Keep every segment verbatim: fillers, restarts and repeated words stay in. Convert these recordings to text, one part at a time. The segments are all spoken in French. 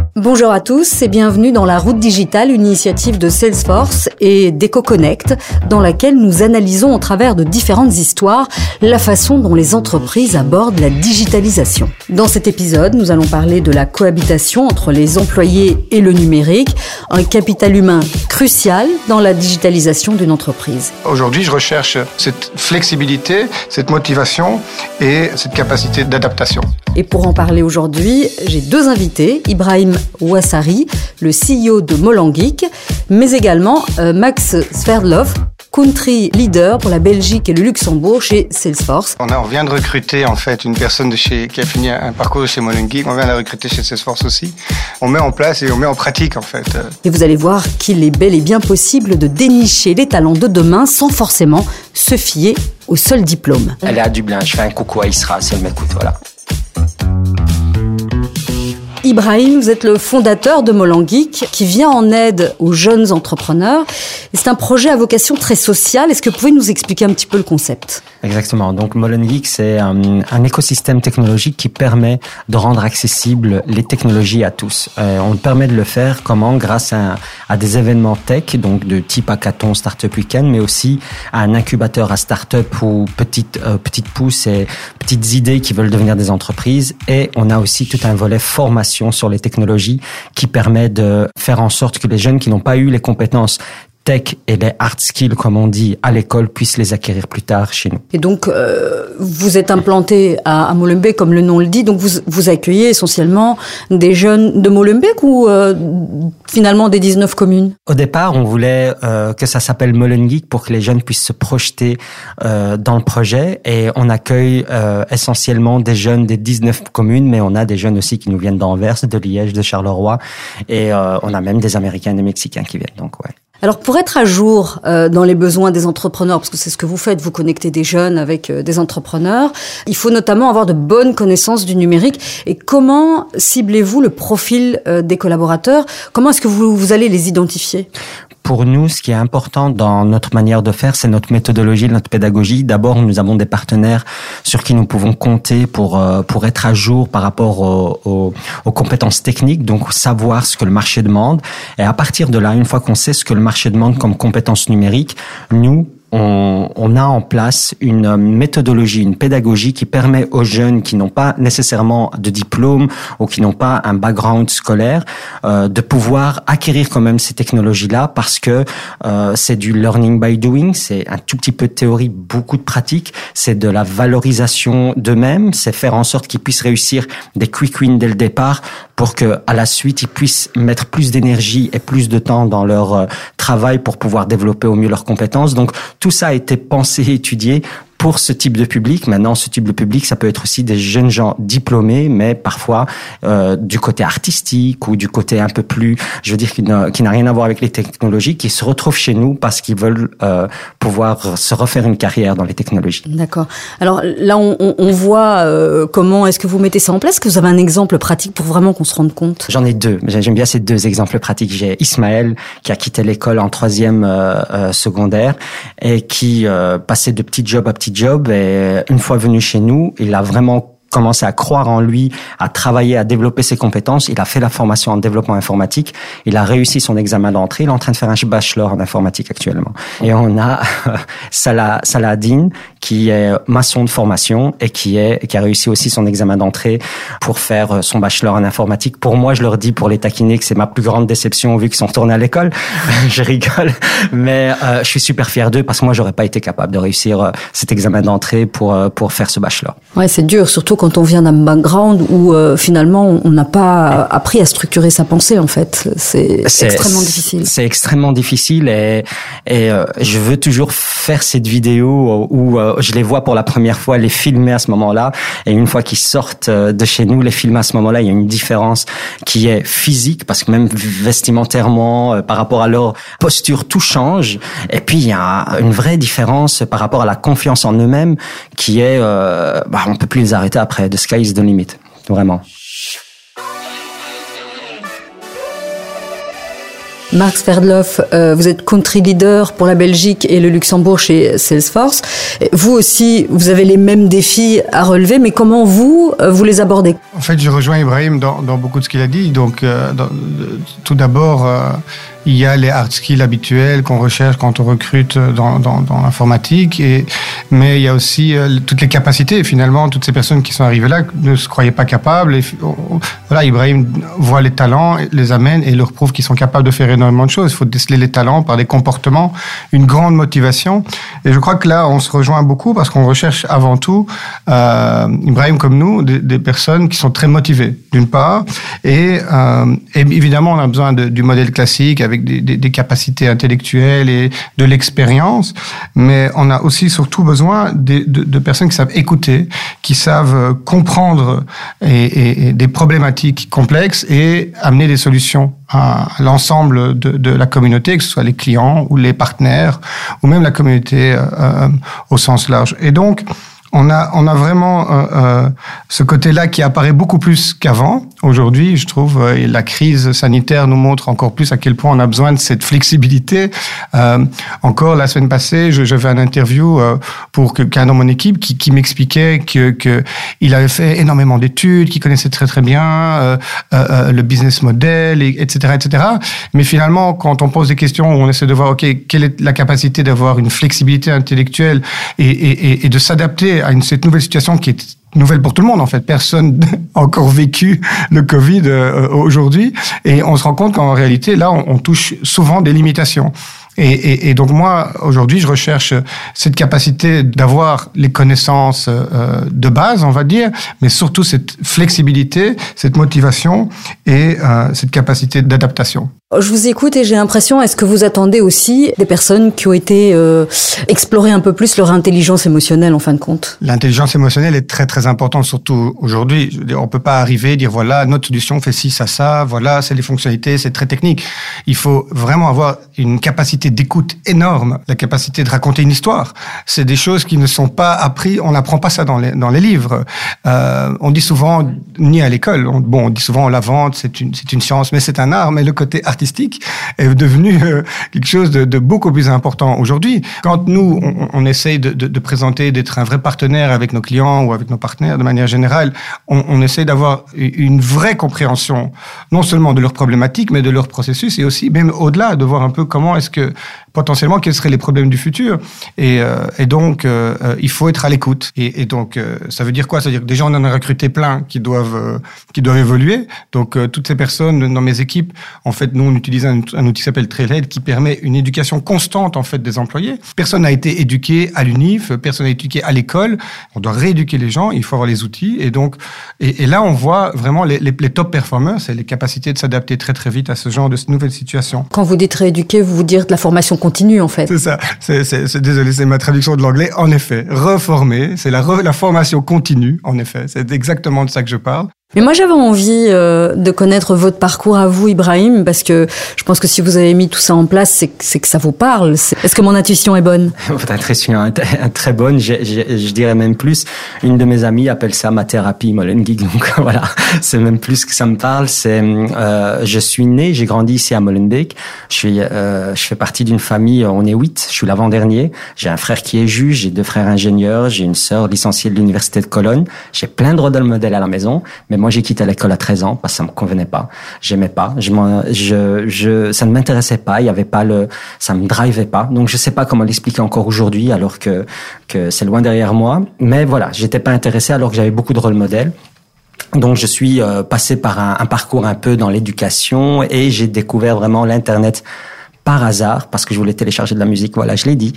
Bonjour à tous et bienvenue dans La Route Digitale, une initiative de Salesforce et d'EcoConnect, dans laquelle nous analysons au travers de différentes histoires la façon dont les entreprises abordent la digitalisation. Dans cet épisode, nous allons parler de la cohabitation entre les employés et le numérique, un capital humain crucial dans la digitalisation d'une entreprise. Aujourd'hui, je recherche cette flexibilité, cette motivation et cette capacité d'adaptation. Et pour en parler aujourd'hui, j'ai deux invités, Ibrahim Ouassari, le C E O de Molengeek, mais également euh, Max Sverdlov, country leader pour la Belgique et le Luxembourg chez Salesforce. On, a, on vient de recruter en fait une personne de chez, qui a fini un parcours chez Molengeek, on vient de la recruter chez Salesforce aussi. On met en place et on met en pratique en fait. Et vous allez voir qu'il est bel et bien possible de dénicher les talents de demain sans forcément se fier au seul diplôme. Elle est à Dublin, je fais un coucou à Isra, si elle m'écoute, voilà. Ibrahim, vous êtes le fondateur de Molengeek qui vient en aide aux jeunes entrepreneurs. Et c'est un projet à vocation très sociale. Est-ce que vous pouvez nous expliquer un petit peu le concept ? Exactement. Donc Molengeek, c'est un, un écosystème technologique qui permet de rendre accessibles les technologies à tous. Euh, on permet de le faire comment ? Grâce à, à des événements tech, donc de type hackathon, startup weekend, mais aussi à un incubateur à startup ou petites euh, petites pousses et petites idées qui veulent devenir des entreprises. Et on a aussi tout un volet formation sur les technologies qui permet de faire en sorte que les jeunes qui n'ont pas eu les compétences tech et les hard skills, comme on dit, à l'école, puissent les acquérir plus tard chez nous. Et donc, euh, vous êtes implanté à, à Molenbeek, comme le nom le dit, donc vous, vous accueillez essentiellement des jeunes de Molenbeek ou euh, finalement des dix-neuf communes ? Au départ, on voulait euh, que ça s'appelle Molengeek pour que les jeunes puissent se projeter euh, dans le projet, et on accueille euh, essentiellement des jeunes des dix-neuf communes, mais on a des jeunes aussi qui nous viennent d'Anvers, de Liège, de Charleroi, et euh, on a même des Américains et des Mexicains qui viennent, donc ouais. Alors pour être à jour euh, dans les besoins des entrepreneurs, parce que c'est ce que vous faites, vous connectez des jeunes avec euh, des entrepreneurs, il faut notamment avoir de bonnes connaissances du numérique. Et comment ciblez-vous le profil euh, des collaborateurs ? Comment est-ce que vous, vous allez les identifier ? Pour nous, ce qui est important dans notre manière de faire, c'est notre méthodologie, notre pédagogie. D'abord, nous avons des partenaires sur qui nous pouvons compter pour euh, pour être à jour par rapport aux, aux, aux compétences techniques, donc savoir ce que le marché demande. Et à partir de là, une fois qu'on sait ce que le marché demande comme compétences numériques, nous, On, on a en place une méthodologie, une pédagogie qui permet aux jeunes qui n'ont pas nécessairement de diplôme ou qui n'ont pas un background scolaire euh, de pouvoir acquérir quand même ces technologies-là, parce que euh, c'est du learning by doing, c'est un tout petit peu de théorie, beaucoup de pratique, c'est de la valorisation d'eux-mêmes, c'est faire en sorte qu'ils puissent réussir des quick wins dès le départ pour que à la suite ils puissent mettre plus d'énergie et plus de temps dans leur euh, travail pour pouvoir développer au mieux leurs compétences. Donc tout ça a été pensé et étudié pour ce type de public. Maintenant, ce type de public, ça peut être aussi des jeunes gens diplômés, mais parfois euh, du côté artistique ou du côté un peu plus, je veux dire, qui n'a, qui n'a rien à voir avec les technologies, qui se retrouvent chez nous parce qu'ils veulent euh, pouvoir se refaire une carrière dans les technologies. D'accord. Alors là, on, on, on voit euh, comment est-ce que vous mettez ça en place. Est-ce que vous avez un exemple pratique pour vraiment qu'on se rende compte ? J'en ai deux. J'aime bien ces deux exemples pratiques. J'ai Ismaël qui a quitté l'école en troisième euh, euh, secondaire et qui euh, passait de petit job à petit job, et une fois venu chez nous, il a vraiment commencé à croire en lui, à travailler, à développer ses compétences. Il a fait la formation en développement informatique. Il a réussi son examen d'entrée. Il est en train de faire un bachelor en informatique actuellement. Et on a Salah, Saladine, qui est maçon de formation et qui est, qui a réussi aussi son examen d'entrée pour faire son bachelor en informatique. Pour moi, je leur dis pour les taquiner que c'est ma plus grande déception vu qu'ils sont retournés à l'école. Je rigole. Mais, euh, je suis super fier d'eux parce que moi, j'aurais pas été capable de réussir euh, cet examen d'entrée pour, euh, pour faire ce bachelor. Ouais, c'est dur, surtout quand on vient d'un background où euh, finalement on n'a pas appris à structurer sa pensée en fait. C'est, c'est extrêmement difficile. C'est extrêmement difficile et, et euh, je veux toujours faire cette vidéo où euh, je les vois pour la première fois, les filmer à ce moment-là, et une fois qu'ils sortent de chez nous, les filmer à ce moment-là, il y a une différence qui est physique parce que même vestimentairement, euh, par rapport à leur posture, tout change. Et puis il y a une vraie différence par rapport à la confiance en eux-mêmes qui est, euh, bah, on peut plus les arrêter après. The sky is the limit, vraiment. Marc Sverdlov, euh, vous êtes country leader pour la Belgique et le Luxembourg chez Salesforce. Vous aussi, vous avez les mêmes défis à relever, mais comment vous, euh, vous les abordez? En fait, je rejoins Ibrahim dans, dans beaucoup de ce qu'il a dit. Donc, euh, dans, tout d'abord, euh, il y a les hard skills habituels qu'on recherche quand on recrute dans, dans, dans l'informatique, et, mais il y a aussi euh, toutes les capacités. Finalement, toutes ces personnes qui sont arrivées là ne se croyaient pas capables. Et, voilà, Ibrahim voit les talents, les amène et leur prouve qu'ils sont capables de faire énormément de choses. Il faut déceler les talents par des comportements, une grande motivation. Et je crois que là, on se rejoint beaucoup parce qu'on recherche avant tout, euh, Ibrahim comme nous, des, des personnes qui sont très motivées, d'une part. Et, euh, et évidemment, on a besoin de, du modèle classique avec des, des, des capacités intellectuelles et de l'expérience. Mais on a aussi surtout besoin de, de, de personnes qui savent écouter, qui savent comprendre et, et, et des problématiques complexes et amener des solutions à l'ensemble de, de la communauté, que ce soit les clients ou les partenaires, ou même la communauté euh, au sens large. Et donc, on a, on a vraiment euh, euh, ce côté-là qui apparaît beaucoup plus qu'avant. Aujourd'hui, je trouve, euh, la crise sanitaire nous montre encore plus à quel point on a besoin de cette flexibilité. Euh, encore la semaine passée, je, j'avais un interview euh, pour quelqu'un dans mon équipe qui, qui m'expliquait que, que il avait fait énormément d'études, qu'il connaissait très très bien euh, euh, le business model, et, etc., et cetera. Mais finalement, quand on pose des questions, on essaie de voir, ok, quelle est la capacité d'avoir une flexibilité intellectuelle et, et, et de s'adapter à une, cette nouvelle situation qui est nouvelle pour tout le monde, en fait. Personne n'a encore vécu le Covid euh, aujourd'hui. Et on se rend compte qu'en réalité, là, on, on touche souvent des limitations. Et, et, et donc moi, aujourd'hui, je recherche cette capacité d'avoir les connaissances euh, de base, on va dire, mais surtout cette flexibilité, cette motivation et euh, cette capacité d'adaptation. Je vous écoute et j'ai l'impression, est-ce que vous attendez aussi des personnes qui ont été euh, explorer un peu plus leur intelligence émotionnelle en fin de compte? L'intelligence émotionnelle est très très importante, surtout aujourd'hui. Je veux dire, on peut pas arriver et dire voilà, notre solution fait ci, ça, ça, voilà, c'est les fonctionnalités, c'est très technique. Il faut vraiment avoir une capacité d'écoute énorme, la capacité de raconter une histoire. C'est des choses qui ne sont pas apprises, on n'apprend pas ça dans les, dans les livres. Euh, on dit souvent, ni à l'école, on, bon, on dit souvent la vente, c'est une, c'est une science, mais c'est un art, mais le côté artistique est devenu euh, quelque chose de, de beaucoup plus important aujourd'hui. Quand nous, on, on essaye de, de, de présenter, d'être un vrai partenaire avec nos clients ou avec nos partenaires de manière générale, on, on essaie d'avoir une vraie compréhension, non seulement de leurs problématiques, mais de leur processus et aussi, même au-delà, de voir un peu comment est-ce que, potentiellement, quels seraient les problèmes du futur. Et, euh, et donc, euh, il faut être à l'écoute. Et, et donc, euh, ça veut dire quoi? Ça veut dire que déjà, on en a recruté plein qui doivent, euh, qui doivent évoluer. Donc, euh, toutes ces personnes dans mes équipes, en fait, nous, on utilise un, un outil qui s'appelle Trailhead qui permet une éducation constante, en fait, des employés. Personne n'a été éduqué à l'U N I F, personne n'a été éduqué à l'école. On doit rééduquer les gens, il faut avoir les outils. Et donc, et, et là, on voit vraiment les, les, les top performers, c'est les capacités de s'adapter très, très vite à ce genre de nouvelles situations. Quand vous dites rééduquer, vous vous dites de la formation continue, en fait. C'est ça. C'est, c'est, c'est, désolé, c'est ma traduction de l'anglais. En effet, reformer, c'est la, re, la formation continue, en effet. C'est exactement de ça que je parle. Mais moi, j'avais envie euh, de connaître votre parcours à vous, Ibrahim, parce que je pense que si vous avez mis tout ça en place, c'est, c'est que ça vous parle. C'est... Est-ce que mon intuition est bonne? Votre intuition est très bonne. Je, je, je dirais même plus. Une de mes amies appelle ça ma thérapie Molenbeek. Donc voilà, c'est même plus que ça me parle. C'est, euh, je suis né, j'ai grandi ici à Molenbeek. Je suis, euh, je fais partie d'une famille. On est huit. Je suis l'avant-dernier. J'ai un frère qui est juge. J'ai deux frères ingénieurs. J'ai une sœur licenciée de l'université de Cologne. J'ai plein de rôles modèles à la maison, mais moi, j'ai quitté l'école à treize ans parce que ça me convenait pas. J'aimais pas. Je, je, je, ça ne m'intéressait pas. Il y avait pas le, ça me drivait pas. Donc, je sais pas comment l'expliquer encore aujourd'hui alors que, que c'est loin derrière moi. Mais voilà, j'étais pas intéressé alors que j'avais beaucoup de rôles modèles. Donc, je suis euh, passé par un, un parcours un peu dans l'éducation et j'ai découvert vraiment l'Internet par hasard, parce que je voulais télécharger de la musique, voilà, je l'ai dit.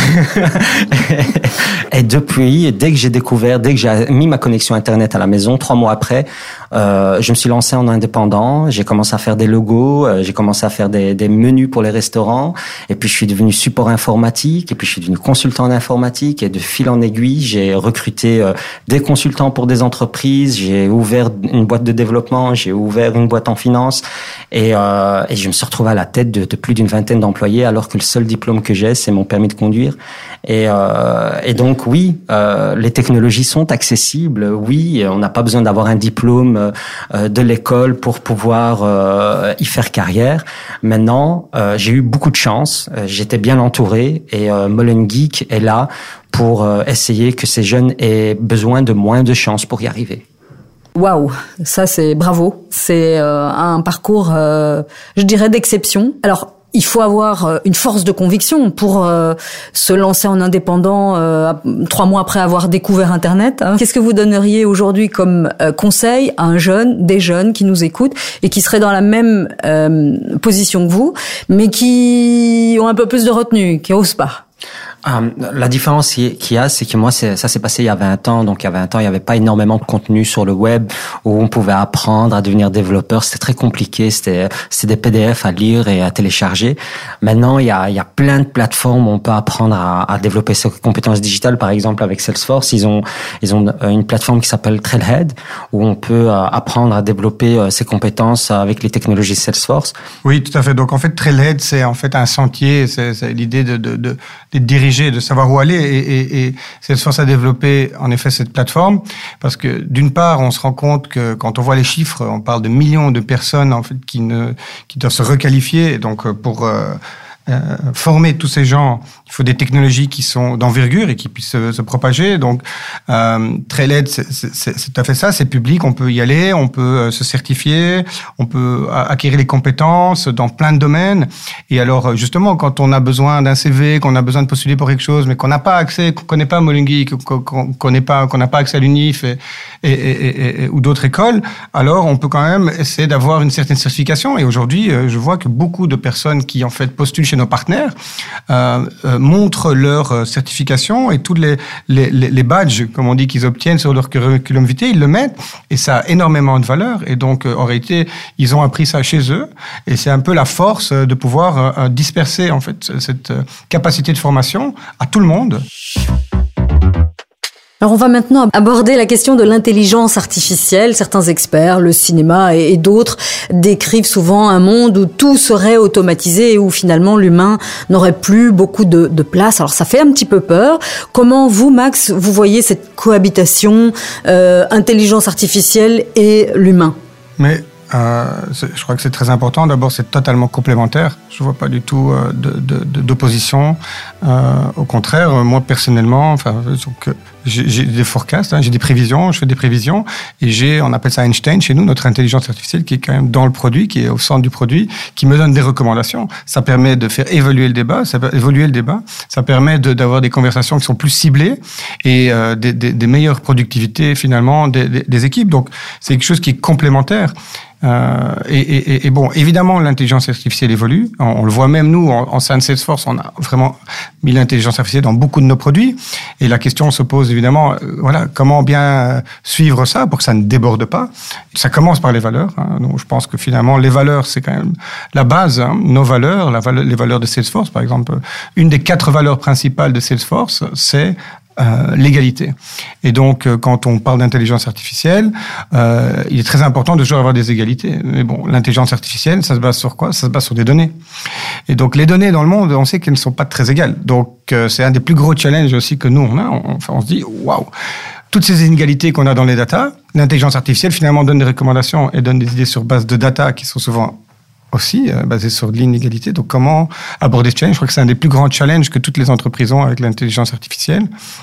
Et depuis, dès que j'ai découvert, dès que j'ai mis ma connexion Internet à la maison, trois mois après, euh, je me suis lancé en indépendant, j'ai commencé à faire des logos, euh, j'ai commencé à faire des, des menus pour les restaurants, et puis je suis devenu support informatique, et puis je suis devenu consultant en informatique, et de fil en aiguille, j'ai recruté euh, des consultants pour des entreprises, j'ai ouvert une boîte de développement, j'ai ouvert une boîte en finance, et, euh, et je me suis retrouvé à la tête de, de plus d'une vingtaine d'employés, alors que le seul diplôme que j'ai, c'est mon permis de conduire. Et, euh, et donc oui, euh, les technologies sont accessibles. Oui, on n'a pas besoin d'avoir un diplôme euh, de l'école pour pouvoir euh, y faire carrière. Maintenant, euh, j'ai eu beaucoup de chance. J'étais bien entouré et euh, Molen Geek est là pour euh, essayer que ces jeunes aient besoin de moins de chances pour y arriver. Waouh, ça c'est bravo. C'est euh, un parcours, euh, je dirais, d'exception. Alors, il faut avoir une force de conviction pour euh, se lancer en indépendant euh, trois mois après avoir découvert Internet. Hein. Qu'est-ce que vous donneriez aujourd'hui comme euh, conseil à un jeune, des jeunes qui nous écoutent et qui seraient dans la même euh, position que vous, mais qui ont un peu plus de retenue, qui osent pas? Euh, la différence qu'il y a, c'est que moi, c'est, ça s'est passé il y a vingt ans. Donc, il y a vingt ans, il n'y avait pas énormément de contenu sur le web où on pouvait apprendre à devenir développeur. C'était très compliqué. C'était, c'était des P D F à lire et à télécharger. Maintenant, il y a, il y a plein de plateformes où on peut apprendre à, à développer ses compétences digitales. Par exemple, avec Salesforce, ils ont, ils ont une plateforme qui s'appelle Trailhead où on peut apprendre à développer ses compétences avec les technologies Salesforce. Oui, tout à fait. Donc, en fait, Trailhead, c'est en fait un sentier. C'est, c'est l'idée de, de, de, de diriger, de savoir où aller, et, et, et Salesforce a développé en effet cette plateforme parce que d'une part, on se rend compte que quand on voit les chiffres, on parle de millions de personnes en fait qui ne qui doivent se requalifier. Donc pour euh, euh, former tous ces gens, il faut des technologies qui sont d'envergure et qui puissent se, se propager. Donc, euh, Trailhead, c'est, c'est, c'est tout à fait ça. C'est public, on peut y aller, on peut se certifier, on peut acquérir les compétences dans plein de domaines. Et alors, justement, quand on a besoin d'un C V, qu'on a besoin de postuler pour quelque chose, mais qu'on n'a pas accès, qu'on connaît pas Molen Geek, qu'on, qu'on connaît pas, qu'on n'a pas accès à l'UNIF et, et, et, et, ou d'autres écoles, alors on peut quand même essayer d'avoir une certaine certification. Et aujourd'hui, je vois que beaucoup de personnes qui en fait postulent chez nos partenaires euh, euh, montrent leur certification et tous les, les, les badges, comme on dit, qu'ils obtiennent sur leur curriculum vitae, ils le mettent et ça a énormément de valeur. Et donc, euh, en réalité, ils ont appris ça chez eux et c'est un peu la force de pouvoir euh, disperser en fait cette euh, capacité de formation à tout le monde. Alors on va maintenant aborder la question de l'intelligence artificielle. Certains experts, le cinéma et d'autres décrivent souvent un monde où tout serait automatisé et où finalement l'humain n'aurait plus beaucoup de, de place. Alors ça fait un petit peu peur. Comment vous, Max, vous voyez cette cohabitation euh, intelligence artificielle et l'humain ? Mais Euh, je crois que c'est très important. D'abord, c'est totalement complémentaire. Je vois pas du tout euh, de, de, de, d'opposition. Euh, au contraire, moi personnellement, enfin, donc, j'ai, j'ai des forecasts, hein, j'ai des prévisions, je fais des prévisions, et j'ai, on appelle ça Einstein chez nous, notre intelligence artificielle qui est quand même dans le produit, qui est au centre du produit, qui me donne des recommandations. Ça permet de faire évoluer le débat, ça peut évoluer le débat. Ça permet de, d'avoir des conversations qui sont plus ciblées et euh, des, des, des meilleures productivités finalement des, des, des équipes. Donc, c'est quelque chose qui est complémentaire. Euh, et, et, et bon, évidemment, l'intelligence artificielle évolue. On, on le voit même nous, en, en sein de Salesforce, on a vraiment mis l'intelligence artificielle dans beaucoup de nos produits. Et la question se pose évidemment, euh, voilà, comment bien suivre ça pour que ça ne déborde pas. Ça commence par les valeurs. Hein. Donc, je pense que finalement, les valeurs, c'est quand même la base. Hein. Nos valeurs, la valeur, les valeurs de Salesforce, par exemple, une des quatre valeurs principales de Salesforce, c'est Euh, l'égalité. Et donc, euh, quand on parle d'intelligence artificielle, euh, il est très important de toujours avoir des égalités. Mais bon, l'intelligence artificielle, ça se base sur quoi ? Ça se base sur des données. Et donc, les données dans le monde, on sait qu'elles ne sont pas très égales. Donc, euh, c'est un des plus gros challenges aussi que nous, on a. On, enfin, on se dit, waouh, toutes ces inégalités qu'on a dans les data, l'intelligence artificielle, finalement, donne des recommandations et donne des idées sur base de data qui sont souvent aussi euh, basé sur l'inégalité. Donc, comment aborder ce challenge ? Je crois que c'est un des plus grands challenges que toutes les entreprises ont avec l'intelligence artificielle.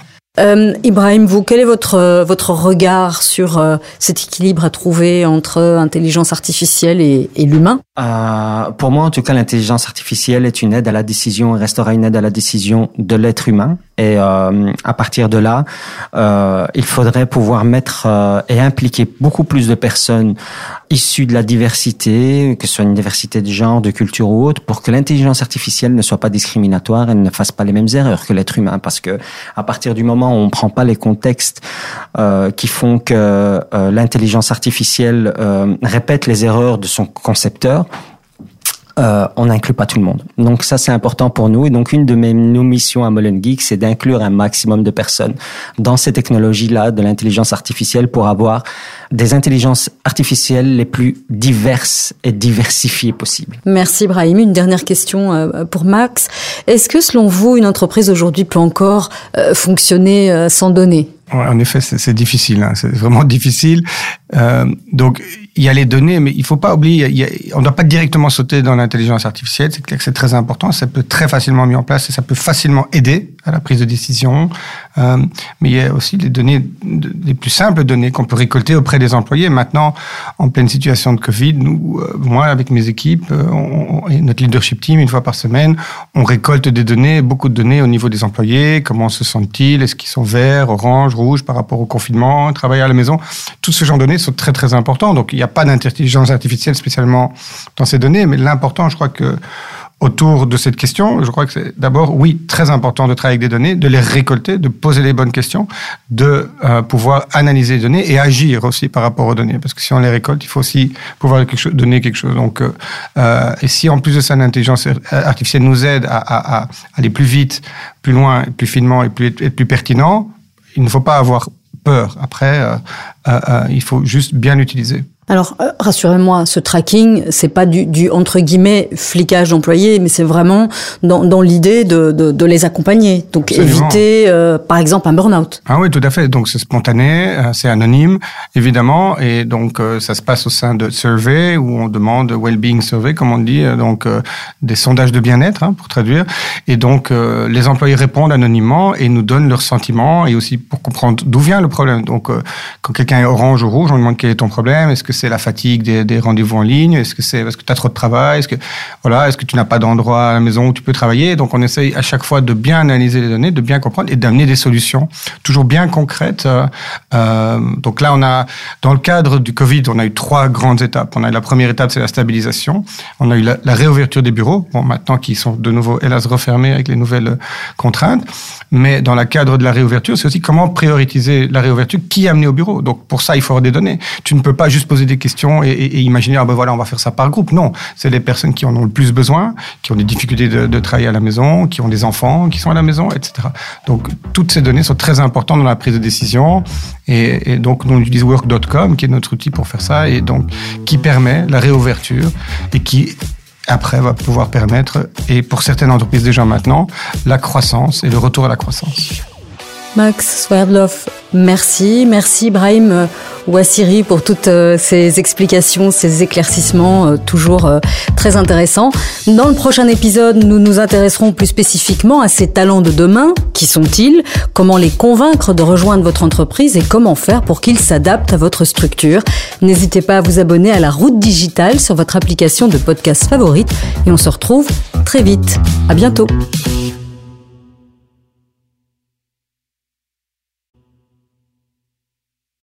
Euh, Ibrahim, vous, quel est votre votre regard sur euh, cet équilibre à trouver entre intelligence artificielle et, et l'humain ? Euh, pour moi, en tout cas, l'intelligence artificielle est une aide à la décision et restera une aide à la décision de l'être humain. Et euh, à partir de là, euh, il faudrait pouvoir mettre euh, et impliquer beaucoup plus de personnes issues de la diversité, que ce soit une diversité de genre, de culture ou autre, pour que l'intelligence artificielle ne soit pas discriminatoire et ne fasse pas les mêmes erreurs que l'être humain. Parce que à partir du moment où on ne prend pas les contextes euh, qui font que euh, l'intelligence artificielle euh, répète les erreurs de son concepteur, euh, on n'inclut pas tout le monde. Donc ça, c'est important pour nous. Et donc une de mes, nos missions à Molengeek, c'est d'inclure un maximum de personnes dans ces technologies-là de l'intelligence artificielle pour avoir des intelligences artificielles les plus diverses et diversifiées possibles. Merci Brahim. Une dernière question euh, pour Max. Est-ce que selon vous, une entreprise aujourd'hui peut encore euh, fonctionner euh, sans données ? Ouais, en effet, c'est, c'est difficile. Hein, c'est vraiment difficile. Euh, donc, il y a les données, mais il faut pas oublier, il y a, on ne doit pas directement sauter dans l'intelligence artificielle. C'est clair que c'est très important. Ça peut être très facilement mis en place et ça peut facilement aider à la prise de décision. Euh, mais il y a aussi les données, les plus simples données qu'on peut récolter auprès des employés. Maintenant, en pleine situation de Covid, nous, euh, moi, avec mes équipes, on, et notre leadership team, une fois par semaine, on récolte des données, beaucoup de données au niveau des employés. Comment se sentent-ils? Est-ce qu'ils sont verts, orange, rouge par rapport au confinement, travailler à la maison? Tout ce genre de données sont très, très importants. Donc, il n'y a pas d'intelligence artificielle spécialement dans ces données, mais l'important, je crois que autour de cette question, je crois que c'est d'abord, oui, très important de travailler avec des données, de les récolter, de poser les bonnes questions, de euh, pouvoir analyser les données et agir aussi par rapport aux données. Parce que si on les récolte, il faut aussi pouvoir quelque chose, donner quelque chose. Donc, euh, et si en plus de ça, l'intelligence artificielle nous aide à, à, à aller plus vite, plus loin, plus finement et plus, être plus pertinent, il ne faut pas avoir peur. Après, euh, euh, euh, il faut juste bien l'utiliser. Alors, euh, rassurez-moi, ce tracking, c'est pas du, du entre guillemets flicage d'employés, mais c'est vraiment dans, dans l'idée de, de, de les accompagner. Donc, Absolument. éviter, euh, par exemple, un burn-out. Ah oui, tout à fait. Donc, c'est spontané, euh, c'est anonyme, évidemment, et donc euh, ça se passe au sein de survey où on demande well-being survey, comme on dit, euh, donc euh, des sondages de bien-être, hein, pour traduire. Et donc, euh, les employés répondent anonymement et nous donnent leurs sentiments et aussi pour comprendre d'où vient le problème. Donc, euh, quand quelqu'un est orange ou rouge, on lui demande quel est ton problème. Est-ce que c'est la fatigue des, des rendez-vous en ligne? Est-ce que c'est parce que tu as trop de travail? Est-ce que, voilà, est-ce que tu n'as pas d'endroit à la maison où tu peux travailler? Donc, on essaye à chaque fois de bien analyser les données, de bien comprendre et d'amener des solutions toujours bien concrètes. Euh, donc là, on a, dans le cadre du Covid, on a eu trois grandes étapes. On a eu la première étape, c'est la stabilisation. On a eu la, la réouverture des bureaux. Bon, maintenant qu'ils sont de nouveau, hélas, refermés avec les nouvelles contraintes. Mais dans le cadre de la réouverture, c'est aussi comment prioriser la réouverture, qui amener au bureau. Donc, pour ça, il faut avoir des données. Tu ne peux pas juste poser des questions et, et, et imaginer, ah ben voilà, on va faire ça par groupe. Non, c'est les personnes qui en ont le plus besoin, qui ont des difficultés de, de travailler à la maison, qui ont des enfants, qui sont à la maison, et cetera. Donc, toutes ces données sont très importantes dans la prise de décision. Et, et donc, nous, on utilise work point com, qui est notre outil pour faire ça, et donc, qui permet la réouverture et qui, après, va pouvoir permettre, et pour certaines entreprises déjà maintenant, la croissance et le retour à la croissance. Max Sverdlov, merci. Merci Brahim Ouassiri pour toutes euh, ces explications, ces éclaircissements euh, toujours euh, très intéressants. Dans le prochain épisode, nous nous intéresserons plus spécifiquement à ces talents de demain. Qui sont-ils? Comment les convaincre de rejoindre votre entreprise et comment faire pour qu'ils s'adaptent à votre structure? N'hésitez pas à vous abonner à La Route Digitale sur votre application de podcast favorite et on se retrouve très vite. À bientôt.